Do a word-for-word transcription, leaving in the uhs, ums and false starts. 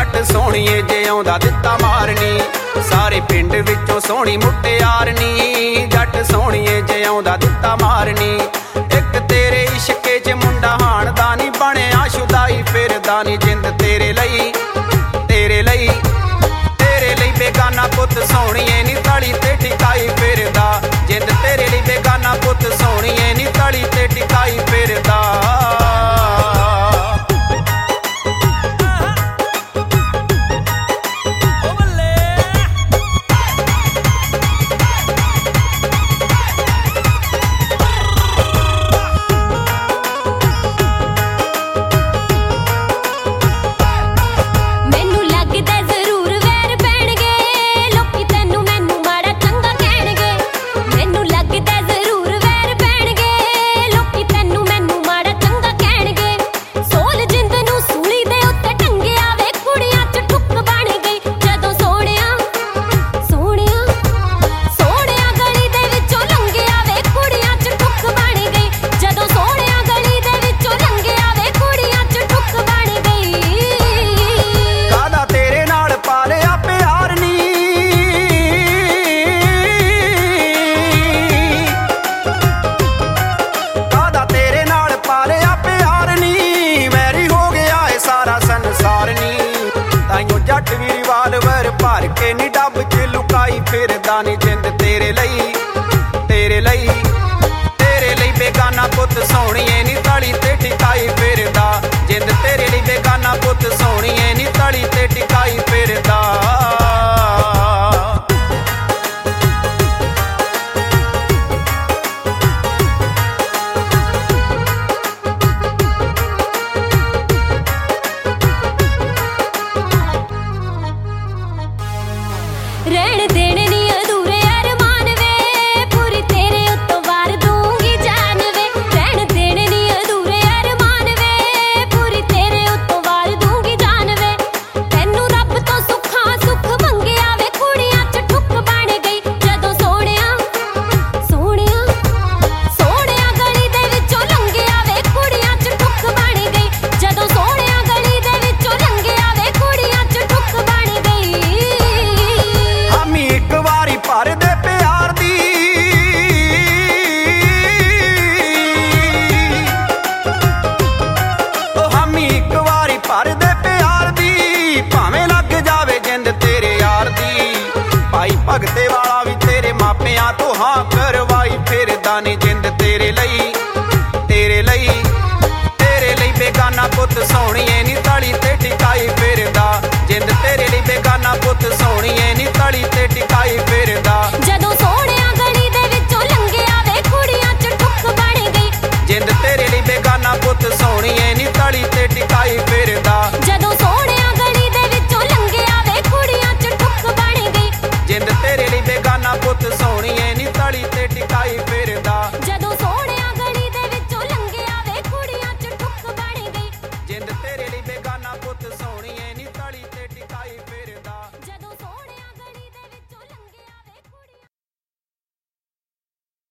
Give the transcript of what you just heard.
जट सोहणीए जे आउंदा दित्ता मारनी, सारे पिंड विचों सोहणी मुटियार नी। जट सोहणीए जे आउंदा दित्ता मारनी, एक तेरे इश्के च मुंडा हाणदा नी बणिया शुदाई फिरदा नी। जिंद तेरे लई तेरे लई तेरे लई बेगाना पुत सोहणीए नी तली ते टिकाई फिरदा। जिंद तेरे लई बेगाना पुत सोहणीए नी तली ते टिकाई फिरदा। जट भी रिवाल्वर भर के नी डब च लुकाई फिरदा नी। जिंद तेरे लई तेरे लई तेरे लई बेगाना पुत सोहणीए नी तली ते टिकाई फिरदा। जिंद तेरे लई बेगाना पुत सोहणीए नी तली ते टिकाई फिरदा। रहन देने नी अधूरे अरमान वे, पूरी तेरे उत्तों वार दूंगी जान वे। रहन देने नी अधूरे अरमान वे, पूरी तेरे उत्तों वार दूंगी जान वे। तैनू रब तो सुखा सुख मंगिया वे, कुड़ियां च ठुक बन गई जदों सोहणिया सोहणिया सोहणिया गली दे विचों लंघिया वे। कुड़ियां च ठुक बन गई जदों सोहणिया गली दे विचों लंघिया वे। कुड़ियां च ठुक बन गई। एक वारी भर दे प्यार दी, ओ हामी एक वारी भर दे प्यार दी। भावें लग जावे जिंद तेरे यार दी। भाई भगते वाला भी तेरे मापियां तो हाँ करवाई फिरदा नी। जिंद तेरे लई तेरे लई तेरे लई बेगाना पुत सोहणीए नी तली ते टिकाई फिरदा। जिंद तेरे लई बेगाना पुत सोहणीए नी तली ते टिकाई फिरदा। जदों सोहणिया गली दे विचों लंघिया वे, कुड़ियां च ठुक बन गई। जिंद तेरे लई बेगाना पुत सोहणीए नी तली ते टिकाई फिरदा। जदों सोहणिया गली दे विचों लंघिया वे, कुड़ियां च ठुक बन गई। जिंद तेरे लई बेगाना पुत सोहणीए नी तली ते टिकाई फिरदा।